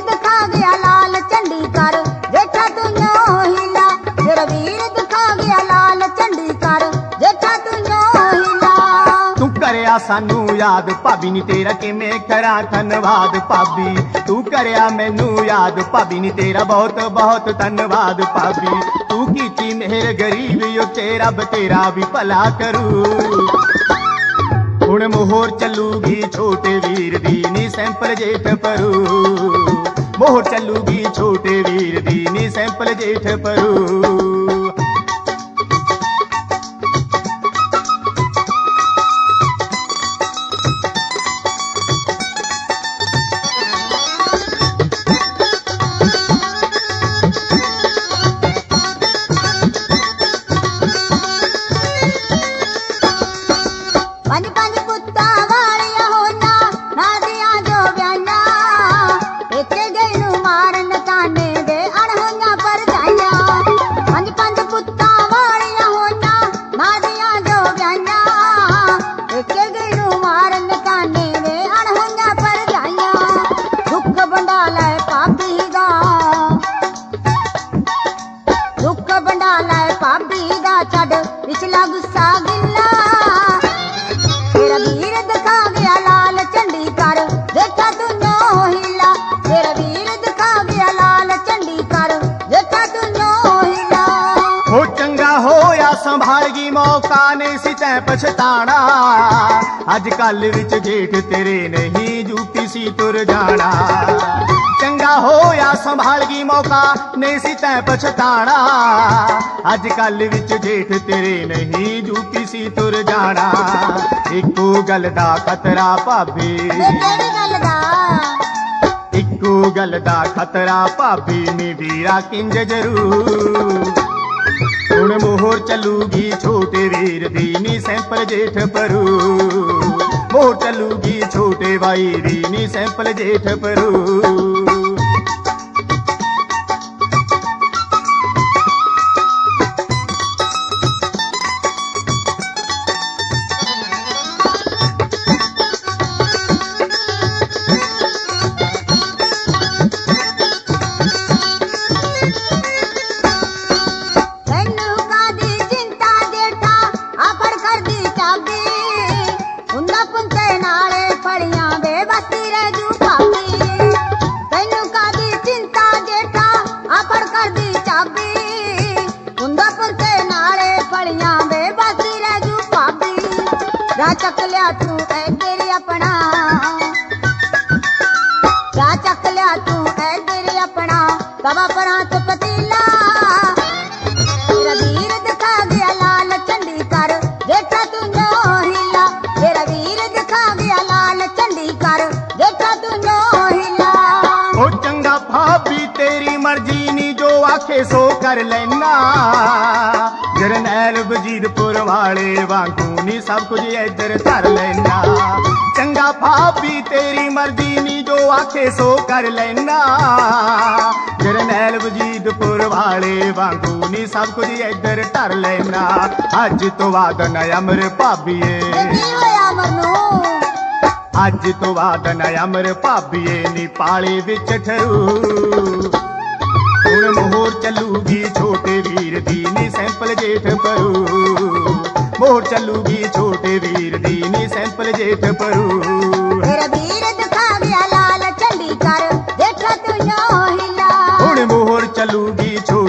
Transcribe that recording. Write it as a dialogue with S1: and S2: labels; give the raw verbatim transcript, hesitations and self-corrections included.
S1: दिखा गया लाल झंडी कर जेठा तू नो हिला तेरा वीर दिखा गया लाल झंडी कर जेठा तू नो हिला
S2: तू करया सानू याद भाभी नी तेरा किवें करा धन्नवाद भाभी तू करया मैनू याद भाभी नी तेरा बहुत बहुत धन्नवाद भाभी तू कीती मेहर गरीब उत्ते रब तेरा भी भला करू हुण मोहर चलूगी छोटे वीर दी नी सैंपल जेठ परू मोहर चलूगी छोटे वीर दी नी सैंपल जेठ परू पिछला गुस्सा गिला तेरा वीर दिखा गया लाल झंडी कर जेठा तू नो हिला तेरा वीर दिखा गया लाल झंडी कर जेठा तू नो हिला हो चंगा होया संभाल गई मौका नहीं सी तै पछताना अज कल विच जेठ तेरे नहीं जूती सी तुर जाना चंगा होया संभाल गई मौका नहीं सी तै पछताना अज कल विच जेठ तेरे नहीं जूती सी तुर जाना इको गल दा खतरा भाभी इको गल दा खतरा भाभी नी वीरा किंज जरूर हुण मोहर चलूगी छोटे वीर दी नी सैंपल जेठ परू मोहर चलूगी छोटे भाई दी नी सैंपल जेठ परू
S1: चक लिया तू ऐ तेरी अपना क्या चक लिया तू ऐ तेरी अपना तवा परांत पतीला तेरा वीर दिखा गया लाल झंडी कर जेठा तू नो हिला तेरा वीर दिखा गया लाल झंडी कर जेठा तू नो हिला
S2: ओ चंगा भाभी तेरी मर्जी नी जो आखे सो कर लेना जरनैल वजीरपुर वाले वांगू नी सब कुछ इधर धर लेना चंगा भाभी तेरी मर्जी नी जो आखे सो कर लेना जरनैल वजीरपुर वाले वांगू नी सब कुछ इधर धर लेना अज तो बाद न अमर भाभीए अज तो बाद न अमर भाभीए नी पाले विच ठरू हुण मोहर चलूगी छोटे वीर दी नी सैंपल जेठ परू मोहर चलूगी छोटे वीर दी नी सैंपल जेठ परू
S1: तेरा वीर दिखा गया लाल झंडी कर जेठा तू नो हिला
S2: हुण मोहर चलूगी